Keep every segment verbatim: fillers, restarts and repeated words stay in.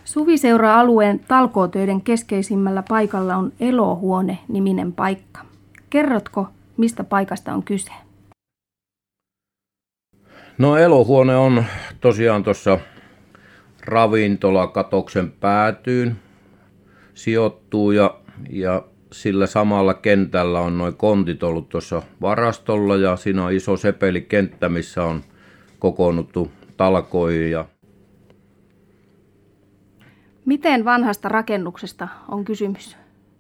Suviseura-alueen talkootöiden keskeisimmällä paikalla on Elohuone-niminen paikka. Kerrotko, mistä paikasta on kyse? No Elohuone on tosiaan tuossa ravintolakatoksen päätyyn sijoittuu ja, ja sillä samalla kentällä on noin kontit ollut tuossa varastolla ja siinä on iso sepelikenttä, missä on kokoonnuttu talkoihin. Ja miten vanhasta rakennuksesta on kysymys?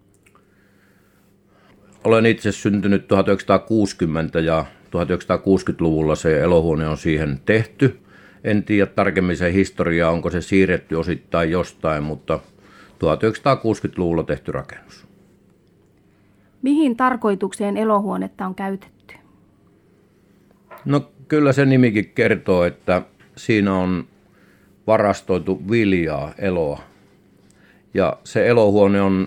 Olen itse syntynyt tuhatyhdeksänsataakuusikymmentä ja tuhatyhdeksänsataakuusikymmentäluvulla se Elohuone on siihen tehty. En tiedä tarkemmin sen historiaa, onko se siirretty osittain jostain, mutta tuhatyhdeksänsataakuusikymmentäluvulla tehty rakennus. Mihin tarkoitukseen Elohuonetta on käytetty? No kyllä se nimikin kertoo, että siinä on varastoitu viljaa, eloa. Ja se Elohuone on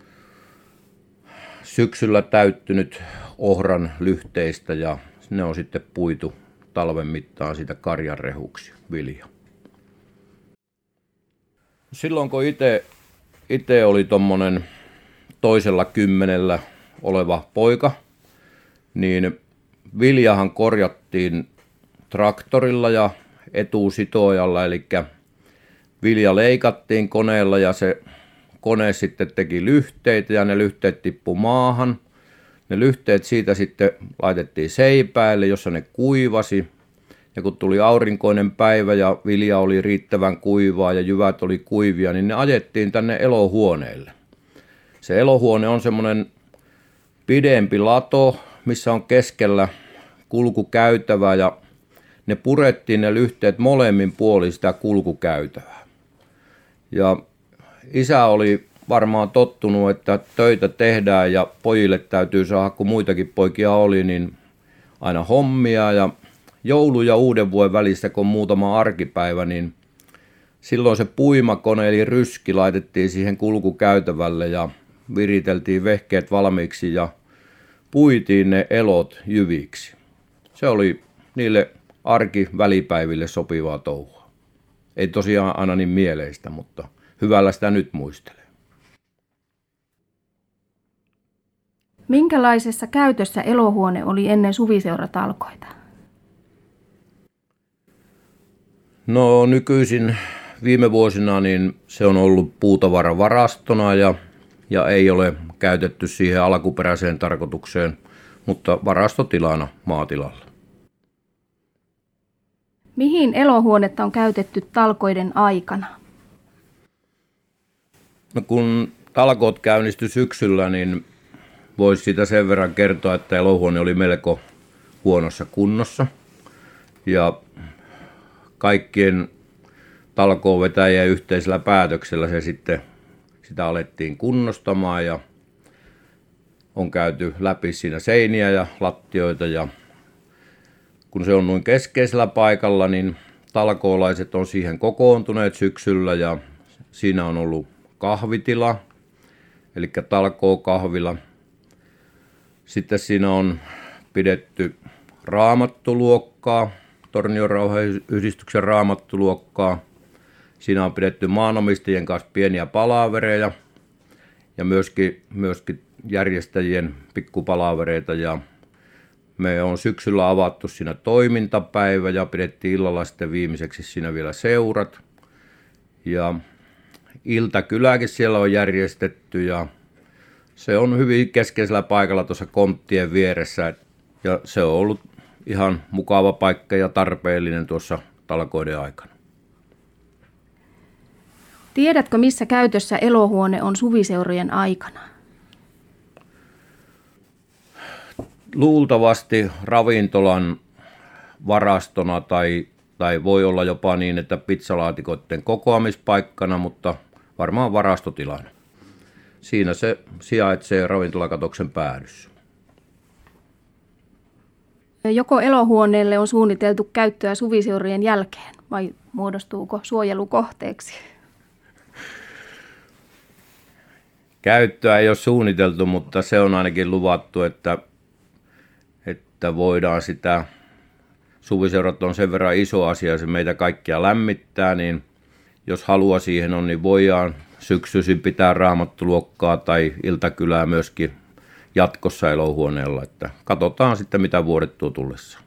syksyllä täyttynyt ohran lyhteistä ja ne on sitten puitu talven mittaan siitä karjanrehuksi vilja. Silloin kun itse itse oli tommonen toisella kymmenellä oleva poika, niin viljahan korjattiin traktorilla ja etusitoojalla, eli vilja leikattiin koneella ja se kone sitten teki lyhteitä ja ne lyhteet tippui maahan. Ne lyhteet siitä sitten laitettiin seipäälle, jossa ne kuivasi. Ja kun tuli aurinkoinen päivä ja vilja oli riittävän kuivaa ja jyvät oli kuivia, niin ne ajettiin tänne Elohuoneelle. Se Elohuone on semmoinen pidempi lato, missä on keskellä kulkukäytävä ja ne purettiin ne lyhteet molemmin puolin sitä kulkukäytävää. Ja isä oli varmaan tottunut, että töitä tehdään ja pojille täytyy saada, kun muitakin poikia oli, niin aina hommia. Ja joulu ja uuden vuoden välissä, kun on muutama arkipäivä, niin silloin se puimakone eli ryski laitettiin siihen kulkukäytävälle ja viriteltiin vehkeet valmiiksi ja puitiin ne elot jyviksi. Se oli niille arkivälipäiville sopivaa touhua. Ei tosiaan aina niin mieleistä, mutta hyvällä sitä nyt muistelee. Minkälaisessa käytössä Elohuone oli ennen suviseuratalkoita? No nykyisin viime vuosina niin se on ollut puutavaravarastona ja, ja ei ole käytetty siihen alkuperäiseen tarkoitukseen, mutta varastotilana maatilalla. Mihin Elohuonetta on käytetty talkoiden aikana? No kun talkoot käynnistyi syksyllä, niin voisi sitä sen verran kertoa, että Elohuone oli melko huonossa kunnossa. Ja kaikkien talkoovetäjien yhteisellä päätöksellä se sitten, sitä alettiin kunnostamaan ja on käyty läpi siinä seiniä ja lattioita. Ja kun se on noin keskeisellä paikalla, niin talkoolaiset on siihen kokoontuneet syksyllä ja siinä on ollut kahvitila, eli talkookahvila. Sitten siinä on pidetty raamattuluokkaa, Tornion rauhanyhdistyksen raamattuluokkaa. Siinä on pidetty maanomistajien kanssa pieniä palavereja ja myöskin, myöskin järjestäjien pikkupalavereita. Ja me on syksyllä avattu siinä toimintapäivä ja pidettiin illalla sitten viimeiseksi siinä vielä seurat. Ja iltakyläkin siellä on järjestetty ja se on hyvin keskeisellä paikalla tuossa konttien vieressä ja se on ollut ihan mukava paikka ja tarpeellinen tuossa talkoiden aikana. Tiedätkö, missä käytössä Elohuone on suviseurojen aikana? Luultavasti ravintolan varastona tai, tai voi olla jopa niin, että pizzalaatikoiden kokoamispaikkana, mutta varmaan varastotilana. Siinä se sijaitsee ravintolakatoksen päädyssä. Joko Elohuoneelle on suunniteltu käyttöä suviseurojen jälkeen vai muodostuuko suojelukohteeksi? Käyttöä ei ole suunniteltu, mutta se on ainakin luvattu, että, että voidaan sitä, suviseurat on sen verran iso asia, se meitä kaikkia lämmittää, niin jos halua siihen on, niin voidaan syksyisin pitää raamattuluokkaa tai iltakylää myöskin jatkossa elohuoneella. Että katsotaan sitten, mitä vuodet tuo tullessa.